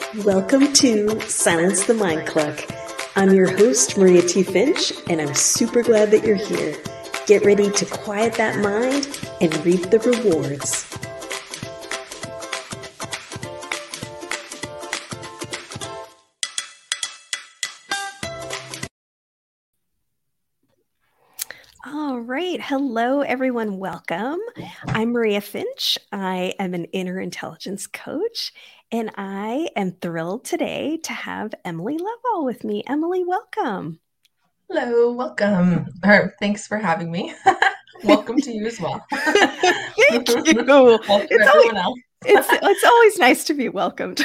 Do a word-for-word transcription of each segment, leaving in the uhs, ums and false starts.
Welcome to Silence the Mind Cluck. I'm your host, Maria T. Finch, and I'm super glad that you're here. Get ready to quiet that mind and reap the rewards. All right. Hello, everyone. Welcome. I'm Maria Finch. I am an inner intelligence coach, and I am thrilled today to have Emily Lovell with me. Emily, welcome. Hello, welcome. Or thanks for having me. Welcome to you as well. Thank you. Welcome It's everyone always, else. it's, it's always nice to be welcomed.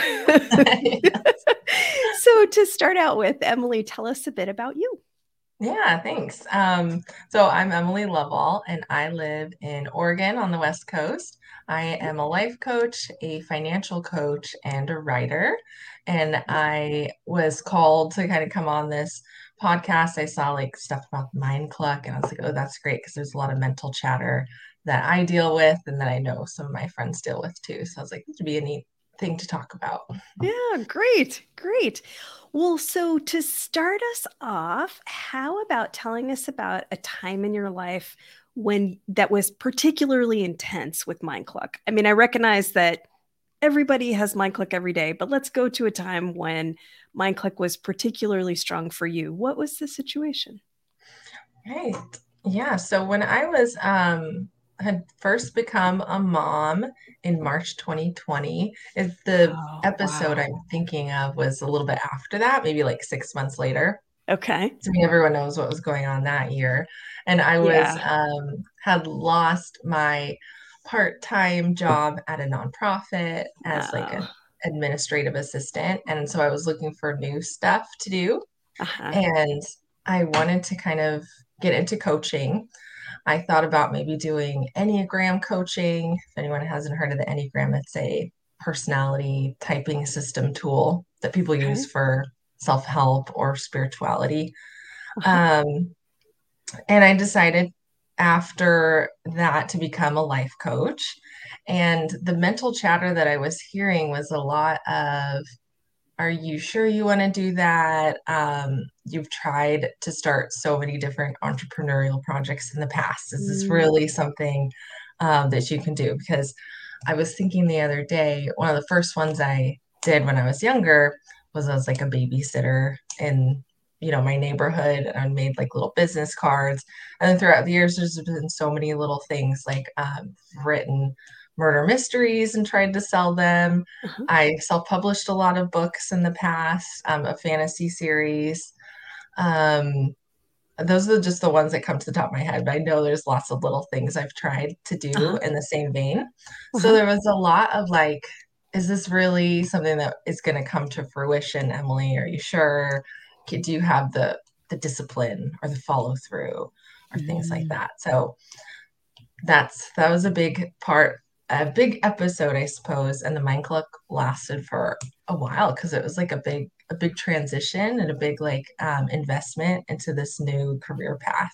Yes. So to start out with, Emily, tell us a bit about you. Yeah, thanks. Um, so I'm Emily Lovell, and I live in Oregon on the West Coast. I am a life coach, a financial coach, and a writer. And I was called to kind of come on this podcast. I saw like stuff about the Mind Cluck, and I was like, oh, that's great because there's a lot of mental chatter that I deal with and that I know some of my friends deal with too. So I was like, this would be a neat thing to talk about. Yeah, great, great. Well, so to start us off, how about telling us about a time in your life when that was particularly intense with Mind Cluck? I mean, I recognize that everybody has Mind Cluck every day, but let's go to a time when Mind Cluck was particularly strong for you. What was the situation? Right. Yeah. So when I was um had first become a mom in March twenty twenty, is the Oh, episode wow. I'm thinking of was a little bit after that, maybe like six months later. Okay. I mean, everyone knows what was going on that year. And I was Yeah. um had lost my part-time job at a nonprofit as like Oh, an administrative assistant. And so I was looking for new stuff to do. uh-huh. And I wanted to kind of get into coaching. I thought about maybe doing Enneagram coaching. If anyone hasn't heard of the Enneagram, it's a personality typing system tool that people use Okay. for self-help or spirituality. Uh-huh. Um, and I decided after that to become a life coach. And the mental chatter that I was hearing was a lot of, are you sure you want to do that? Um, you've tried to start so many different entrepreneurial projects in the past. Is this Mm, really something um, that you can do? Because I was thinking the other day, one of the first ones I did when I was younger was I was like a babysitter in, you know, my neighborhood, and I made like little business cards. And then throughout the years, there's been so many little things like um, written murder mysteries and tried to sell them. uh-huh. I self-published a lot of books in the past, um, a fantasy series. Um, those are just the ones that come to the top of my head, but I know there's lots of little things I've tried to do Uh-huh. in the same vein. So Uh-huh. there was a lot of like, is this really something that is going to come to fruition, Emily? Are you sure? Do you have the the discipline or the follow through or things like Mm. that? So that's that was a big part, a big episode, I suppose. And the Mind Cluck lasted for a while because it was like a big, a big transition and a big like um, investment into this new career path.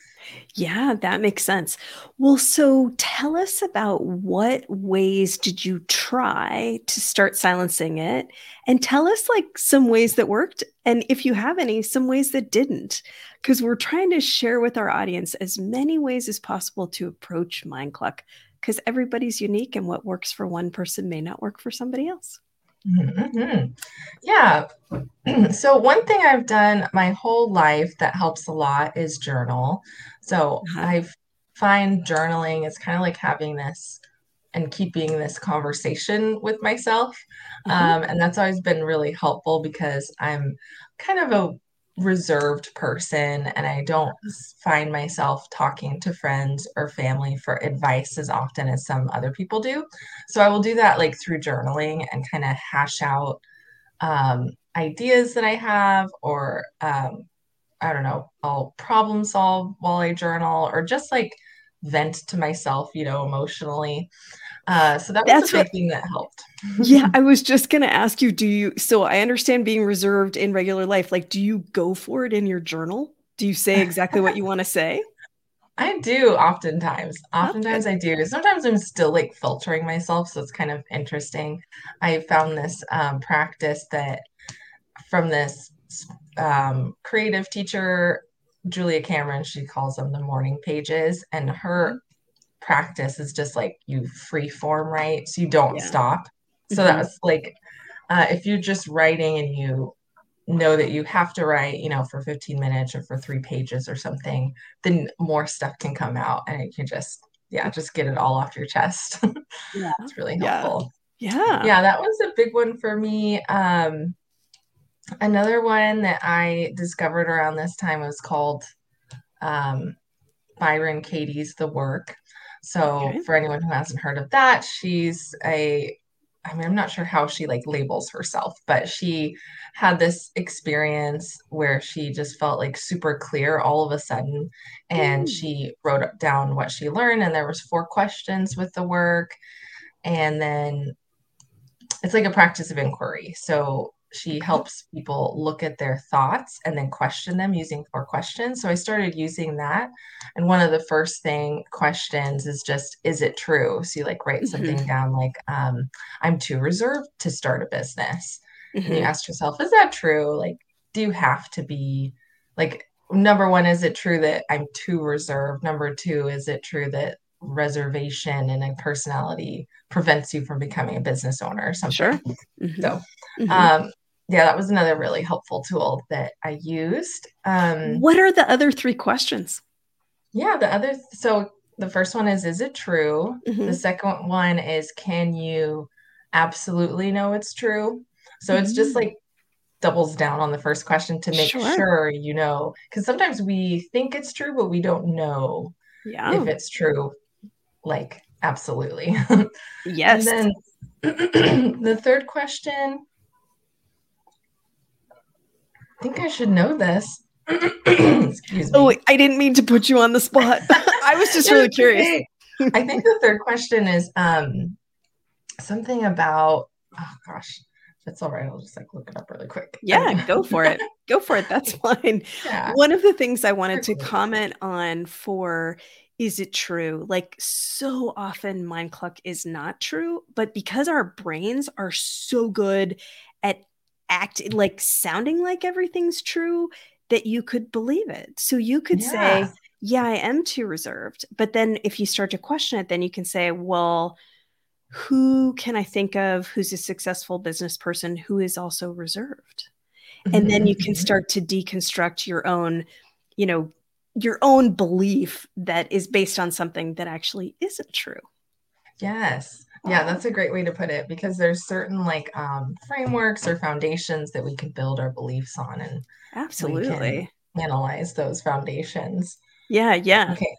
Yeah, that makes sense. Well, so tell us about what ways did you try to start silencing it? And tell us like some ways that worked. And if you have any, some ways that didn't. Because we're trying to share with our audience as many ways as possible to approach Mind Cluck. Because everybody's unique and what works for one person may not work for somebody else. Mm-hmm. Yeah. So one thing I've done my whole life that helps a lot is journal. So Uh-huh. I find journaling is kind of like having this and keeping this conversation with myself. Uh-huh. Um, and that's always been really helpful because I'm kind of a reserved person and I don't find myself talking to friends or family for advice as often as some other people do. So I will do that like through journaling and kind of hash out um, ideas that I have, or um, I don't know, I'll problem solve while I journal, or just like vent to myself, you know, emotionally. Uh, so that was a That's big what thing that helped. Yeah, I was just going to ask you, do you, so I understand being reserved in regular life. Like, do you go for it in your journal? Do you say exactly what you want to say? I do oftentimes. Okay. Oftentimes I do. Sometimes I'm still like filtering myself, so it's kind of interesting. I found this um, practice that from this um, creative teacher, Julia Cameron, she calls them the morning pages, and her practice is just like you free form write, so you don't Yeah. stop. So Hmm. that's like uh, if you're just writing and you know that you have to write, you know, for fifteen minutes or for three pages or something, then more stuff can come out and it can just, yeah, just get it all off your chest. Yeah. It's really Yeah. helpful. Yeah. Yeah, that was a big one for me. Um, another one that I discovered around this time was called um, Byron Katie's The Work. So Okay. for anyone who hasn't heard of that, she's a I mean, I'm not sure how she like labels herself, but she had this experience where she just felt like super clear all of a sudden. And Mm. she wrote down what she learned, and there was four questions with the work. And then it's like a practice of inquiry. So she Okay. helps people look at their thoughts and then question them using four questions. So I started using that. And one of the first thing questions is just, is it true? So you like write Hmm. something down like, um, I'm too reserved to start a business. And you Hmm. ask yourself, is that true? Like, do you have to be like, number one, is it true that I'm too reserved? Number two, is it true that reservation and a personality prevents you from becoming a business owner or something? Sure. Hmm. So, Hmm. um, yeah, that was another really helpful tool that I used. Um, What are the other three questions? yeah, the other, so the first one is, is it true? The Hmm. second one is, can you absolutely know it's true? So it's just Hmm. like doubles down on the first question to make Sure. sure you know, because sometimes we think it's true, but we don't know Yeah. if it's true, like absolutely. And Yes. then the third question, I think I should know this. Excuse Oh, me. wait, I didn't mean to put you on the spot. I was just really It's curious. okay. I think the third question is um something about, oh gosh, if it's all right, I'll just like look it up really quick. Yeah, I'm go for it. Go for it. That's fine. yeah, One of the things I wanted to quickly. comment on for is it true? Like so often mind cluck is not true, but because our brains are so good at acting like sounding like everything's true that you could believe it. So you could say, Yes. yeah, I am too reserved. But then if you start to question it, then you can say, well, who can I think of who's a successful business person who is also reserved? And then you can Mhm. start to deconstruct your own, you know, your own belief that is based on something that actually isn't true. Yes. Yeah, Oh, that's a great way to put it because there's certain like um, frameworks or foundations that we can build our beliefs on, and we can absolutely. analyze those foundations. Yeah, yeah. Okay.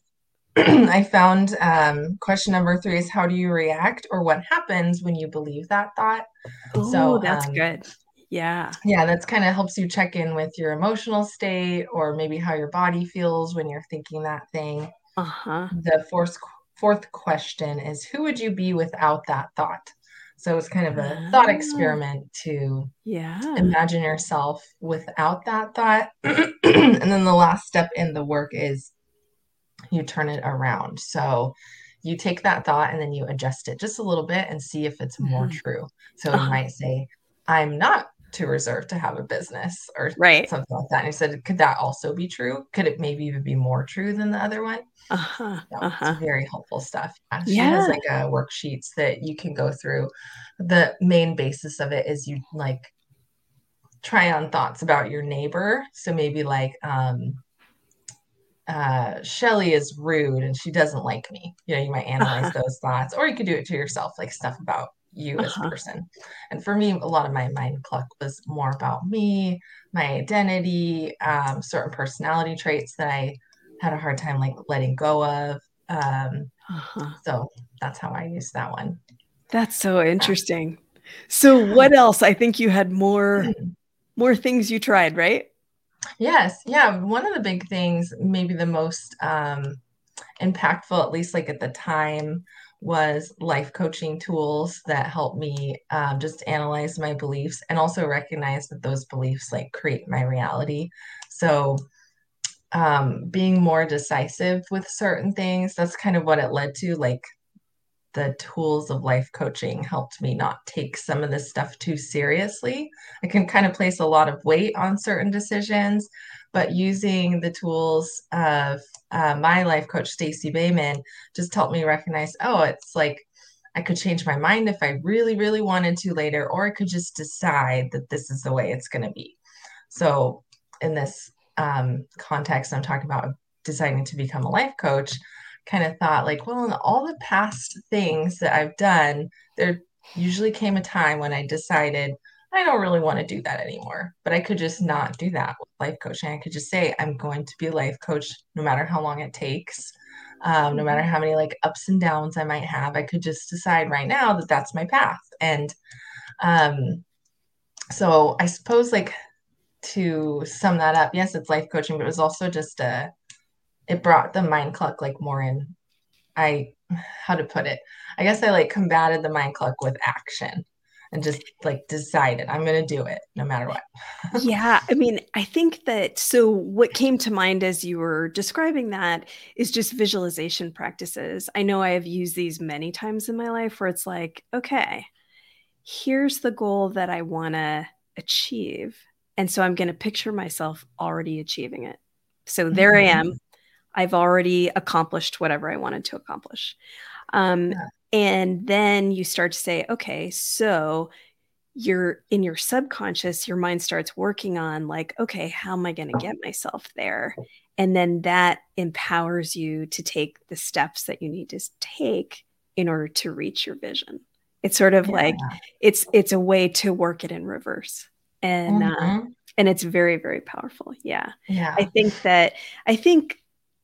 I found um, question number three is, how do you react or what happens when you believe that thought? Oh, So, that's um, good. Yeah. yeah, that's kind of helps you check in with your emotional state or maybe how your body feels when you're thinking that thing. Uh-huh. The fourth fourth question is, who would you be without that thought? So it's kind of a thought Ah, experiment to yeah. imagine yourself without that thought. And then the last step in the work is you turn it around. So you take that thought and then you adjust it just a little bit and see if it's more Mhm. true. So you Uh-huh. might say, I'm not too reserved to have a business or Right. something like that. And he said, could that also be true? Could it maybe even be more true than the other one? Uh-huh. No, it's Uh-huh. very helpful stuff. Uh, she has Yeah. like uh, worksheets that you can go through. The main basis of it is you like try on thoughts about your neighbor. So maybe like, um, uh, Shelly is rude and she doesn't like me. You know, you might analyze Uh-huh. those thoughts, or you could do it to yourself, like stuff about you as a Uh-huh. person. And for me, a lot of my mind cluck was more about me, my identity, um, certain personality traits that I had a hard time like letting go of. Um, Uh-huh. so that's how I use that one. That's so interesting. So what else? I think you had more Yeah. more things you tried, right? Yes. Yeah. One of the big things, maybe the most um, impactful, at least like at the time, was life coaching tools that help me um, just analyze my beliefs and also recognize that those beliefs like create my reality. So um, being more decisive with certain things. That's kind of what it led to. Like the tools of life coaching helped me not take some of this stuff too seriously. I can kind of place a lot of weight on certain decisions, but using the tools of uh, my life coach, Stacey Bayman, just helped me recognize, oh, it's like I could change my mind if I really, really wanted to later, or I could just decide that this is the way it's going to be. So, in this um, context, I'm talking about deciding to become a life coach. Kind of thought, like, well, in all the past things that I've done, there usually came a time when I decided I don't really want to do that anymore. But I could just not do that with life coaching. I could just say, I'm going to be a life coach no matter how long it takes. Um, no matter how many like ups and downs I might have, I could just decide right now that that's my path. And um, so I suppose like to sum that up, yes, it's life coaching, but it was also just a, it brought the mind cluck like more in. I, how to put it? I guess I like combated the mind cluck with action and just like decided I'm going to do it no matter what. Yeah, I mean, I think that so what came to mind as you were describing that is just visualization practices. I know I have used these many times in my life where it's like, okay, here's the goal that I want to achieve. And so I'm going to picture myself already achieving it. So there I am. I've already accomplished whatever I wanted to accomplish. Um, Yeah. and then you start to say, okay, so you're in your subconscious, your mind starts working on like, okay, how am I going to get myself there? And then that empowers you to take the steps that you need to take in order to reach your vision. It's sort of Yeah. like it's it's a way to work it in reverse. And Mm-hmm. uh, and it's very, very powerful. Yeah. Yeah. I think that I think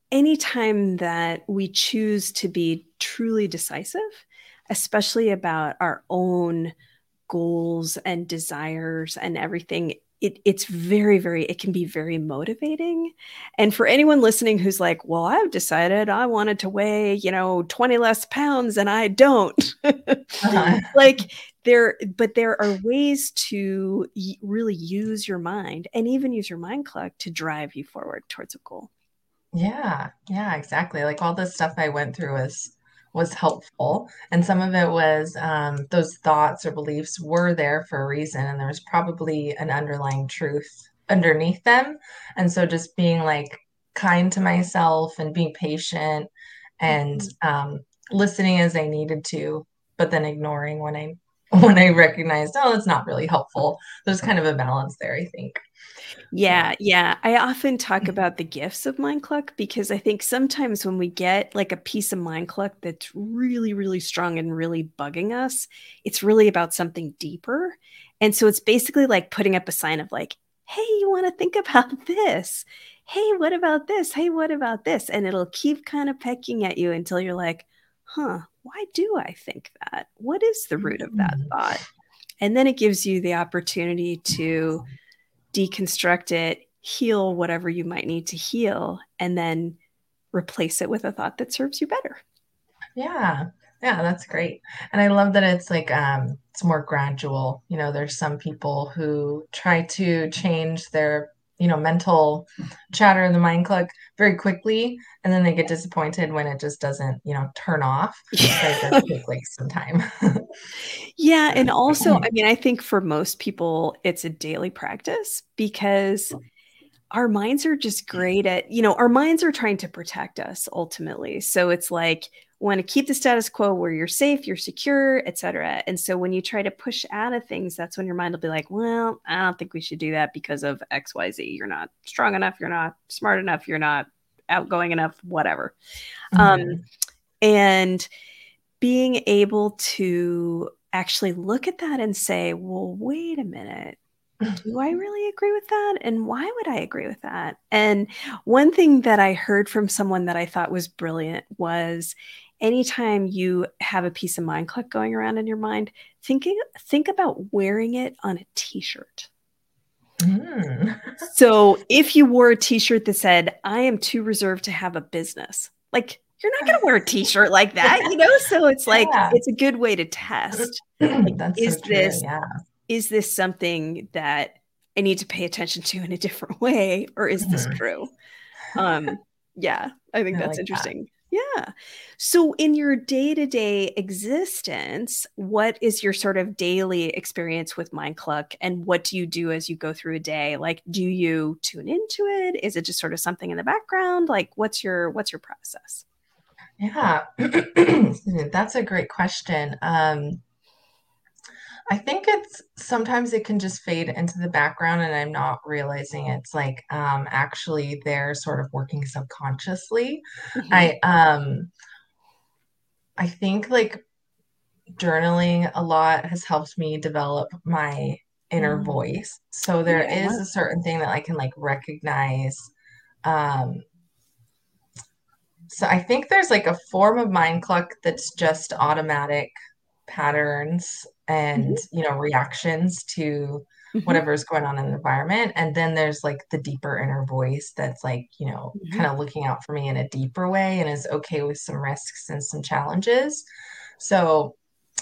anytime that we choose to be truly decisive, especially about our own goals and desires and everything, it, it's very, very, it can be very motivating. And for anyone listening who's like, well, I've decided I wanted to weigh, you know, twenty less pounds and I don't. Uh-huh. Like there, but there are ways to y- really use your mind and even use your mind clock to drive you forward towards a goal. Yeah, yeah, exactly. Like all the stuff I went through was was helpful, and some of it was um, those thoughts or beliefs were there for a reason, and there was probably an underlying truth underneath them. And so just being like kind to myself and being patient and Mhm. um, listening as I needed to, but then ignoring when I when I recognized, oh, it's not really helpful. There's kind of a balance there, I think. So, Yeah, yeah. I often talk about the gifts of Mind Cluck because I think sometimes when we get like a piece of Mind Cluck that's really, really strong and really bugging us, it's really about something deeper. And so it's basically like putting up a sign of like, hey, you want to think about this? Hey, what about this? Hey, what about this? And it'll keep kind of pecking at you until you're like, huh, why do I think that? What is the root of that mm, thought? And then it gives you the opportunity to deconstruct it, heal whatever you might need to heal, and then replace it with a thought that serves you better. yeah. Yeah, that's great. And I love that it's like um it's more gradual. You know, there's some people who try to change their, you know, mental chatter in the mind cluck very quickly, and then they get disappointed when it just doesn't, you know, turn off. But it does take like some time. Yeah. And also, I mean, I think for most people, it's a daily practice because our minds are just great at, you know, our minds are trying to protect us ultimately. So it's like, want to keep the status quo where you're safe, you're secure, et cetera. And so when you try to push out of things, that's when your mind will be like, well, I don't think we should do that because of X Y Z. You're not strong enough. You're not smart enough. You're not outgoing enough, whatever. Um, Mhm. and being able to actually look at that and say, well, wait a minute. Do I really agree with that? And why would I agree with that? And one thing that I heard from someone that I thought was brilliant was anytime you have a piece of mind cluck going around in your mind, thinking think about wearing it on a t-shirt. Mm. So if you wore a t-shirt that said, I am too reserved to have a business, like you're not going to wear a t-shirt like that, you know? So it's like, Yeah. it's a good way to test. Like, That's so is true. this Yeah. is this something that I need to pay attention to in a different way, or is this Mhm. true? Um, yeah, I think I that's like that. interesting. Yeah. So in your day-to-day existence, what is your sort of daily experience with Mind Cluck and what do you do as you go through a day? Like, do you tune into it? Is it just sort of something in the background? Like, what's your what's your process? Yeah, excuse me, that's a great question. Um, I think it's sometimes it can just fade into the background and I'm not realizing it's like um, actually they're sort of working subconsciously. Hmm. I um I think like journaling a lot has helped me develop my inner Um, voice. So there yeah. is a certain thing that I can like recognize. Um, so I think there's like a form of mind cluck that's just automatic patterns and, Hmm. you know, reactions to Hmm. whatever's going on in the environment. And then there's like the deeper inner voice that's like, you know, Hmm. kind of looking out for me in a deeper way and is okay with some risks and some challenges. So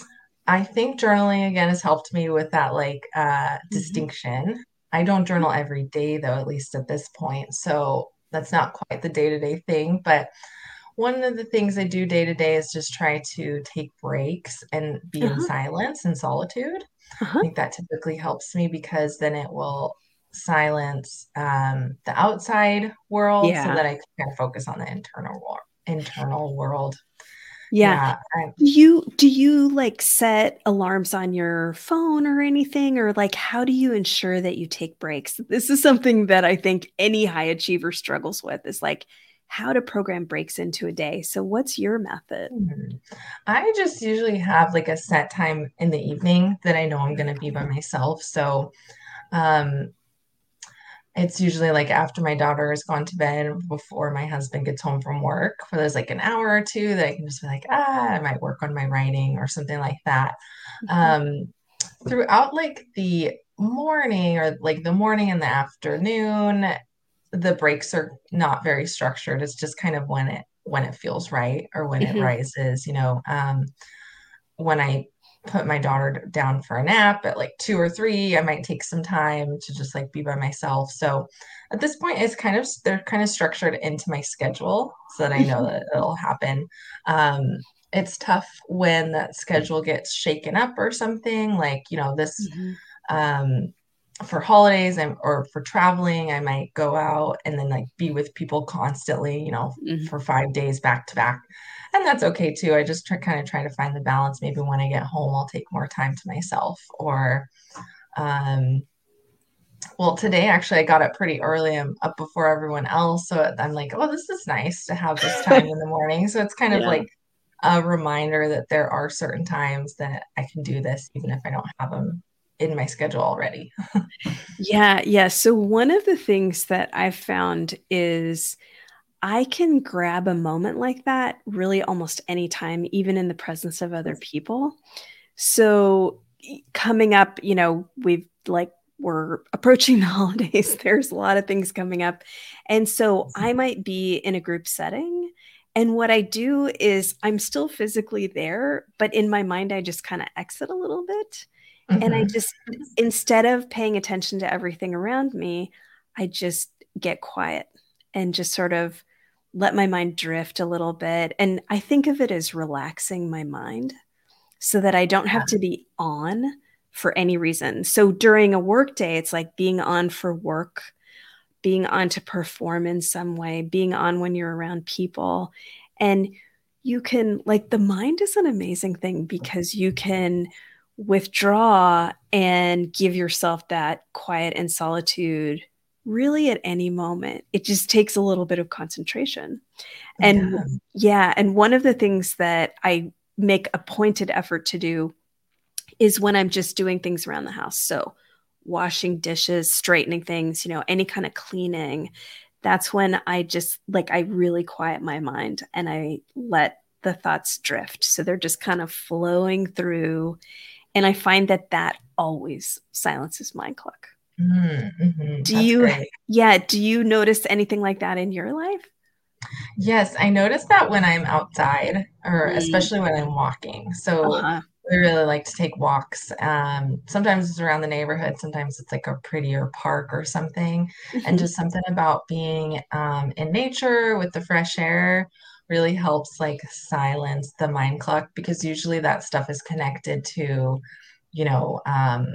I think journaling again has helped me with that like uh, Hmm. distinction. I don't journal every day though, at least at this point. So that's not quite the day-to-day thing. But one of the things I do day to day is just try to take breaks and be in Uh-huh. silence and solitude. I Uh-huh. think that typically helps me because then it will silence um, the outside world so Yeah. that I can kind of focus on the internal world. Internal world. Yeah. Yeah, I, Do you do you like set alarms on your phone or anything, or like how do you ensure that you take breaks? This is something that I think any high achiever struggles with is like how to program breaks into a day. So what's your method? hmm. I just usually have like a set time in the evening that I know I'm going to be by myself. So um, it's usually like after my daughter has gone to bed, before my husband gets home from work, where there's like an hour or two that I can just be like, ah, I might work on my writing or something like that. Mhm. Um, throughout like the morning or like the morning and the afternoon, the breaks are not very structured. It's just kind of when it when it feels right or when it Mhm. rises, you know. Um, when I put my daughter down for a nap at like two or three, I might take some time to just like be by myself. So at this point, it's kind of they're kind of structured into my schedule so that I know Mhm. that it'll happen. Um, it's tough when that schedule gets shaken up or something. Like, you know, this Mhm. um for holidays and or for traveling, I might go out and then like be with people constantly, you know, Mhm. for five days back to back. And that's okay too. I just try, kind of try to find the balance. Maybe when I get home, I'll take more time to myself. Or, um, well, today actually I got up pretty early. I'm up before everyone else. So I'm like, oh, this is nice to have this time in the morning. So it's kind of Yeah. like a reminder that there are certain times that I can do this, even if I don't have them in my schedule already. Yeah, yeah. So one of the things that I've found is I can grab a moment like that really almost anytime, even in the presence of other people. So e- coming up, you know, we've like we're approaching the holidays. There's a lot of things coming up. And so I might be in a group setting. And what I do is I'm still physically there, but in my mind, I just kind of exit a little bit. And I Mhm. just, instead of paying attention to everything around me, I just get quiet and just sort of let my mind drift a little bit. And I think of it as relaxing my mind so that I don't have to be on for any reason. So during a work day, it's like being on for work, being on to perform in some way, being on when you're around people. And you can, like, the mind is an amazing thing because you can withdraw and give yourself that quiet and solitude really at any moment. It just takes a little bit of concentration. And Yeah. yeah, and one of the things that I make a pointed effort to do is when I'm just doing things around the house. So washing dishes, straightening things, you know, any kind of cleaning. That's when I just like I really quiet my mind and I let the thoughts drift. So they're just kind of flowing through and I find that that always silences mind cluck. Mm-hmm. Do That's you great. yeah, do you notice anything like that in your life? Yes, I notice that when I'm outside, or Mm. especially when I'm walking. So Uh-huh. We really like to take walks. Um, sometimes it's around the neighborhood, sometimes it's like a prettier park or something. And Mhm. just something about being um, in nature with the fresh air really helps like silence the mind clock because usually that stuff is connected to, you know, um,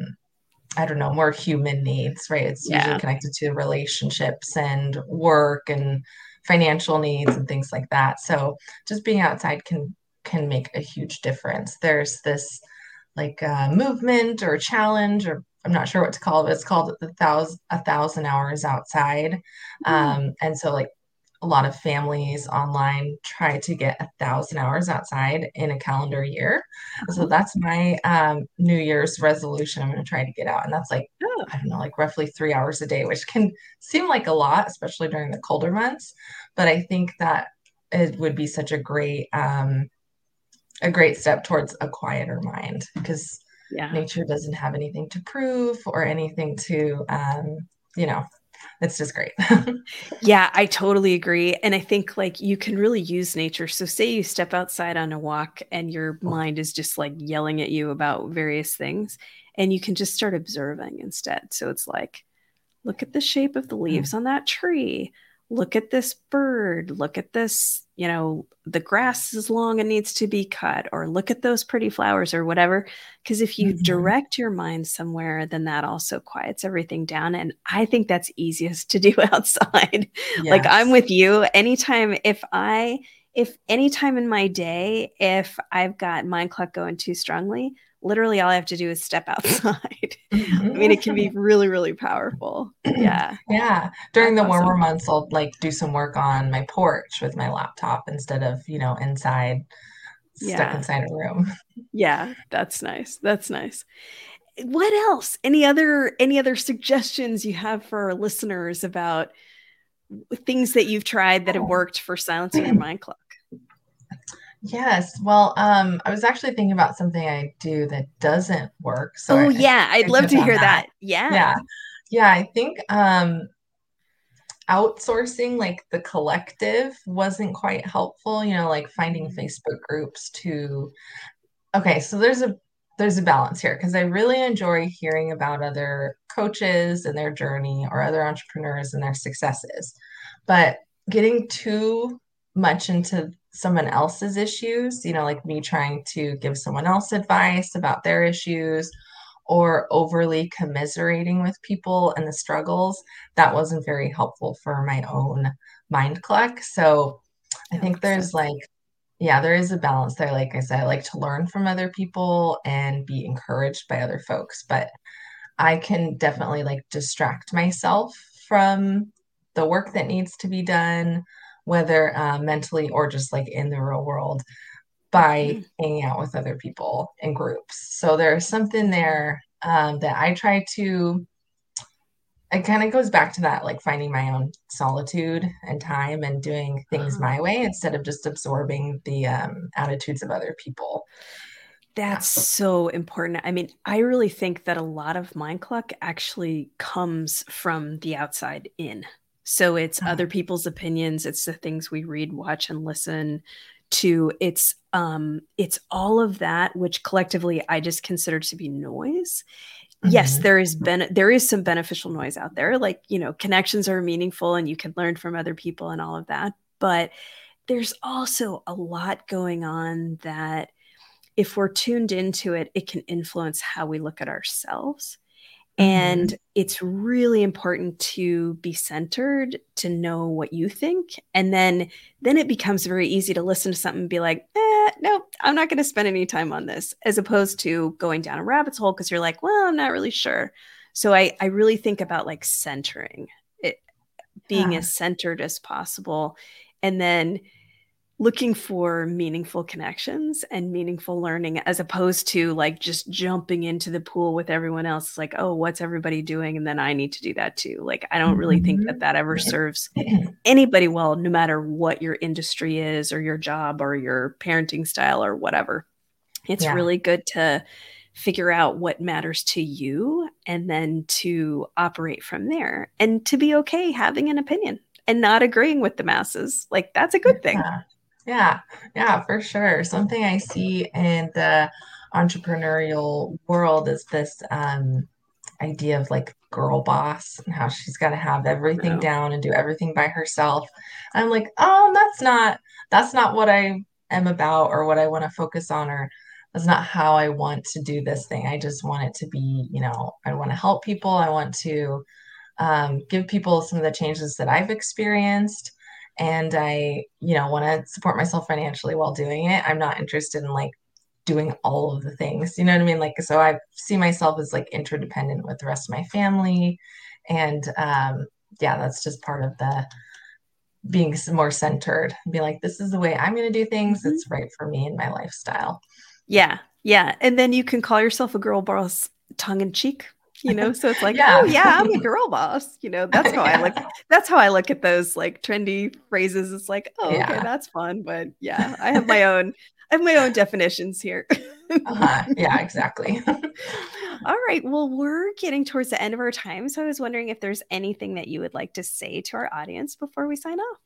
I don't know, more human needs, right? It's usually Yeah. connected to relationships and work and financial needs and things like that. So just being outside can can make a huge difference. There's this like uh, movement or challenge, or I'm not sure what to call it. It's called the thousand a thousand hours outside, Mm. um, and so like a lot of families online try to get a thousand hours outside in a calendar year. So Uh-huh. that's my um, New Year's resolution. I'm going to try to get out, and that's like Oh, I don't know, like roughly three hours a day, which can seem like a lot, especially during the colder months. But I think that it would be such a great um, a great step towards a quieter mind because yeah. nature doesn't have anything to prove or anything to, um, you know, it's just great. Yeah, I totally agree. And I think like you can really use nature. So, say you step outside on a walk and your mind is just like yelling at you about various things, and you can just start observing instead. So, it's like, look at the shape of the leaves on that tree. Look at this bird. Look at this, you know, the grass is long and needs to be cut, or look at those pretty flowers or whatever. Because if you Mhm. direct your mind somewhere, then that also quiets everything down. And I think that's easiest to do outside. Like I'm Yes. with you. Anytime, if I, if anytime in my day, if I've got mind clock going too strongly, literally all I have to do is step outside. I mean, it can be Mhm. really, really powerful. Yeah, Yeah. During that's the warmer awesome. months, I'll like do some work on my porch with my laptop instead of, you know, inside, stuck Yeah. inside a room. Yeah, that's nice. That's nice. What else? Any other any other suggestions you have for our listeners about things that you've tried that have Oh. worked for silencing your mind clock? Yes. Well, um, I was actually thinking about something I do that doesn't work. So I, Oh I yeah, I'd could love touch to on hear that. that. Yeah. Yeah. Yeah. I think um, outsourcing like the collective wasn't quite helpful, you know, like finding Mhm. Facebook groups to okay, so there's a there's a balance here because I really enjoy hearing about other coaches and their journey or other entrepreneurs and their successes. But getting too much into someone else's issues, you know, like me trying to give someone else advice about their issues or overly commiserating with people and the struggles, that wasn't very helpful for my own mind clock. So I That think makes there's sense. like yeah, there is a balance there. Like I said, I like to learn from other people and be encouraged by other folks, but I can definitely like distract myself from the work that needs to be done, whether uh, mentally or just like in the real world by Mhm. hanging out with other people in groups. So there's something there um, that I try to it kind of goes back to that like finding my own solitude and time and doing things Uh-huh. my way instead of just absorbing the um, attitudes of other people. Yeah. That's so important. I mean, I really think that a lot of mind cluck actually comes from the outside in. So it's other Mhm. people's opinions, it's the things we read, watch, and listen to. It's um it's all of that which collectively I just consider to be noise. Yes, Mhm. there is ben- there is some beneficial noise out there. Like, you know, connections are meaningful and you can learn from other people and all of that. But there's also a lot going on that if we're tuned into it, it can influence how we look at ourselves. And Mhm. it's really important to be centered, to know what you think. And then then it becomes very easy to listen to something and be like, eh, nope, I'm not going to spend any time on this, as opposed to going down a rabbit's hole because you're like, well, I'm not really sure. So I, I really think about like centering it, being Yeah. as centered as possible. And then looking for meaningful connections and meaningful learning as opposed to like just jumping into the pool with everyone else. It's like, oh, what's everybody doing? And then I need to do that too. Like, I don't really think that Mhm. that ever serves anybody well, no matter what your industry is or your job or your parenting style or whatever. It's Yeah. really good to figure out what matters to you and then to operate from there and to be okay having an opinion and not agreeing with the masses. Like, that's a good thing. Yeah. Yeah. Yeah, for sure. Something I see in the entrepreneurial world is this um, idea of like girl boss and how she's got to have everything No. down and do everything by herself. I'm like, oh, that's not that's not what I am about or what I want to focus on, or that's not how I want to do this thing. I just want it to be, you know, I want to help people. I want to um, give people some of the changes that I've experienced. And I, you know, want to support myself financially while doing it. I'm not interested in like doing all of the things, you know what I mean? Like, so I see myself as like interdependent with the rest of my family. And um, yeah, that's just part of the being more centered, be like, this is the way I'm going to do things. Mhm. That's right for me and my lifestyle. Yeah. Yeah. And then you can call yourself a girl boss tongue in cheek, you know? So it's like, Yeah. oh yeah, I'm a girl boss. You know, that's how I look. Yeah. That's how I look at those like trendy phrases. It's like, oh, okay, Yeah. that's fun. But yeah, I have my own, I have my own definitions here. Uh-huh. Yeah, exactly. All right. Well, we're getting towards the end of our time. So I was wondering if there's anything that you would like to say to our audience before we sign off.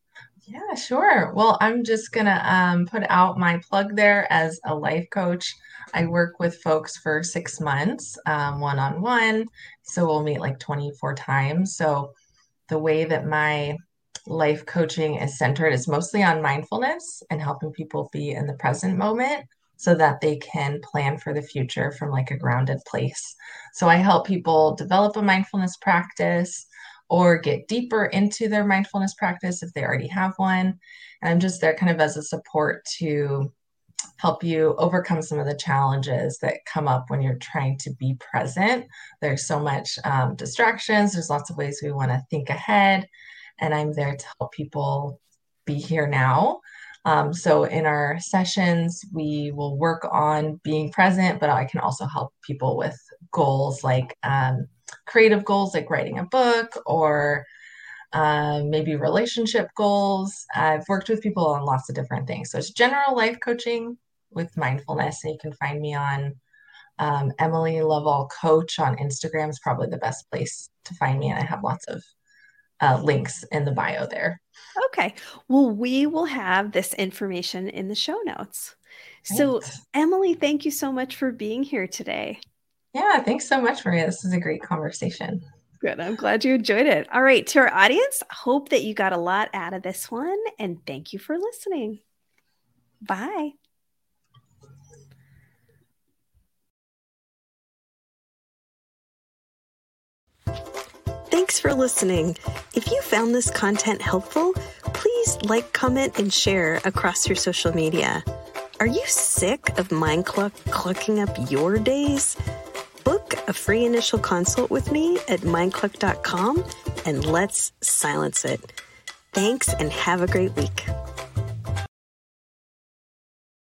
Yeah, sure. Well, I'm just gonna um, put out my plug there as a life coach. I work with folks for six months, um, one-on-one. So we'll meet like twenty-four times. So the way that my life coaching is centered is mostly on mindfulness and helping people be in the present moment so that they can plan for the future from like a grounded place. So I help people develop a mindfulness practice or get deeper into their mindfulness practice if they already have one. And I'm just there kind of as a support to help you overcome some of the challenges that come up when you're trying to be present. There's so much um, distractions. There's lots of ways we want to think ahead. And I'm there to help people be here now. Um, so in our sessions, we will work on being present, but I can also help people with goals like um, creative goals, like writing a book or um, maybe relationship goals. I've worked with people on lots of different things. So it's general life coaching with mindfulness. And you can find me on um, Emily Lovell Coach on Instagram is probably the best place to find me. And I have lots of uh, links in the bio there. Okay. Well, we will have this information in the show notes. So, Great. Emily, thank you so much for being here today. Yeah, thanks so much, Maria. This is a great conversation. Good. I'm glad you enjoyed it. All right. To our audience, hope that you got a lot out of this one. And thank you for listening. Bye. Thanks for listening. If you found this content helpful, please like, comment, and share across your social media. Are you sick of mind cluck clucking up your days? Book a free initial consult with me at mind cluck dot com and let's silence it. Thanks and have a great week.